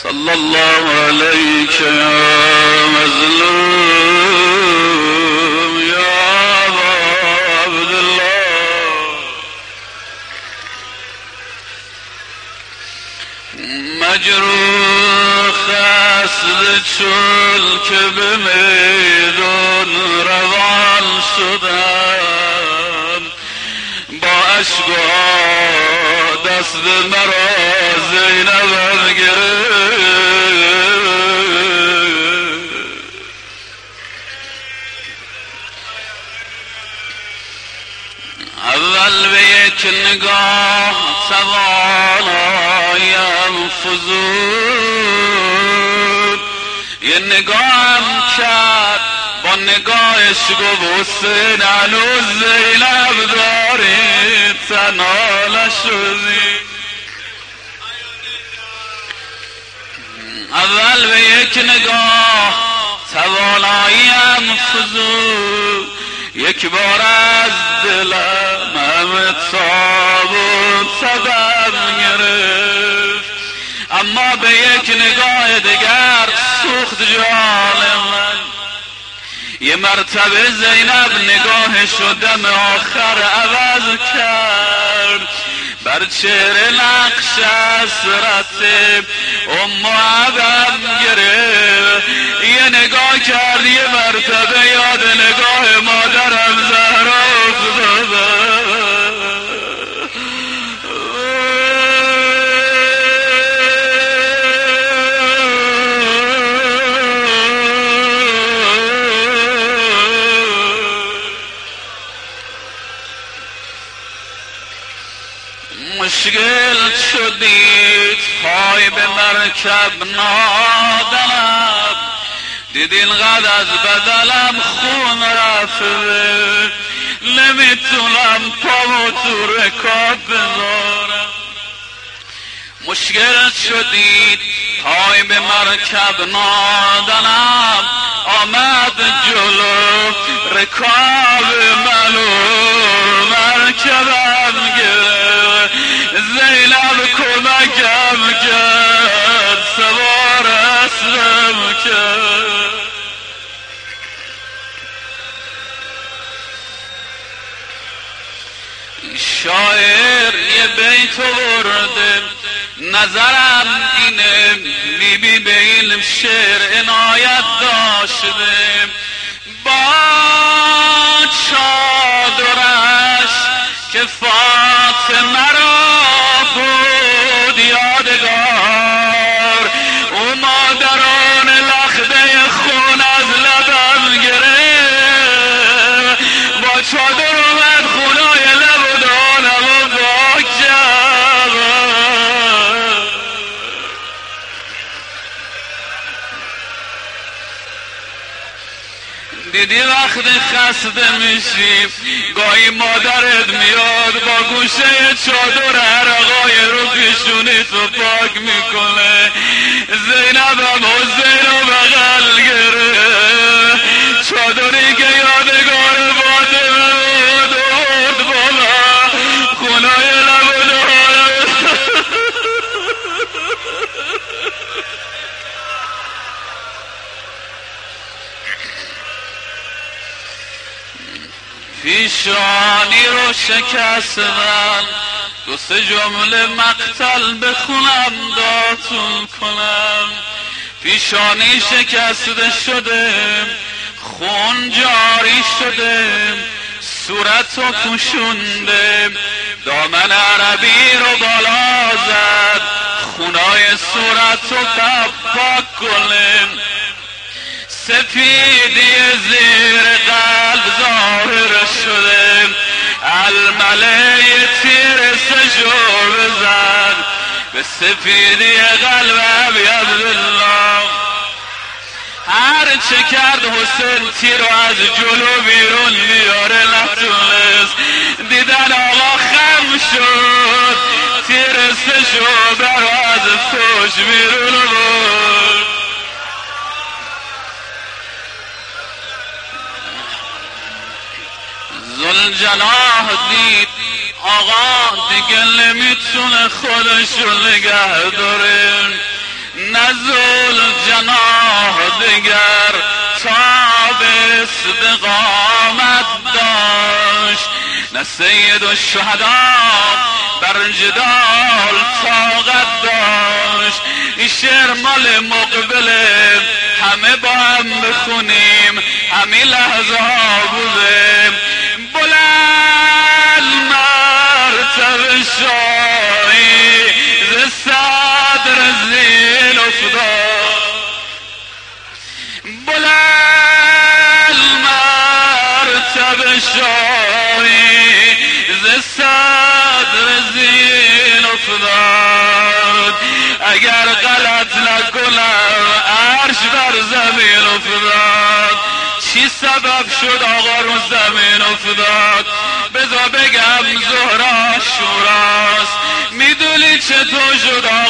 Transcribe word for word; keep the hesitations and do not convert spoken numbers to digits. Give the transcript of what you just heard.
صلى الله عليك يا مظلوم يا أبا عبد الله. مجروح است چون که به میدان روان شدم، با اشک و دست مرا زینبم گرفت. اول به یک نگاه توانایم فزود، یه نگاهم کرد با نگاهش گفت حسین هنوز زینب داری، تنها نشدی. اول به یک نگاه تواناییم فزود، یک بار از دلم همه تاب و تبم گرفت. اما به یک نگاه دیگر سوخت جان من. یه مرتبه زینب نگاه شدم آخر عوض کرد، بر چهره نقش حسرت ام عبم گرفت. یه نگاه کرد یه مرتبه یاد نگاه مادرم زهرا افتاد. مشکل شدید پای به مرکب نادنم، دیدین قد از بدلم خون رفته، نمیتونم پامو تو رکاب بذارم. مشکل شدید پای به مرکب نادنم، آمد جلو رکاب منو مرکبم گرفت. زینب کمکم کرد سوار اسبم کرد. شاعر یه بیت ورده، نظرم اینه بیبی به علم شعر عنایت داشته. با چادرش که فاطمه را بود یادگار، او مادران لخته خون از لبم گرفت. با چادر اومد خونای لب و دانم و پاک کرد. دیدی وقتی خسته میشی گاهی مادرت میاد با گوشه چادر عرقای رو پیشونی تو پاک میکنه. زینبم حسین رو بغل گرفت، چادری که یادگار فاطمه بود بود بالا خونای لب و دارم. پیشانی رو شکستم، دو سه جمله مقتل بخونم داتون کنم. پیشانی شکسته شده، خون جاری شده، صورت رو پوشونده، دامن عربی رو بالا زد، خونای صورت رو پاک کنه. سفیدی زیر قلب ظاهر شده، المله تیر سجو بزن به سفیدی قلب عبدالله. هر چه کرد حسین تیر از جلو بیرون میاره نتونست. دیدن آقا خم شد، تیر سجو برو از فوش بیرون بود. ذوالجلال دید آقا دیگه نمیتونه خودشو نگه داره، نزول جناح دیگر تاب استقامت داشت، نه سید الشهدا بر جدال طاقت داشت. این شعر مال مقبله، همه با هم بخونیم، همین لحظه ها بوده. بلند مرتبه شاهی ز صدر زین افتاد، بلند مرتبه شاهی ز صدر زین افتاد. اگر غلط نکنم عرش بر زمین افتاد. چی سبب شد آقا رو زمین افتاد؟ بذار بگم ظهر عاشوراست. میدونی چطور شد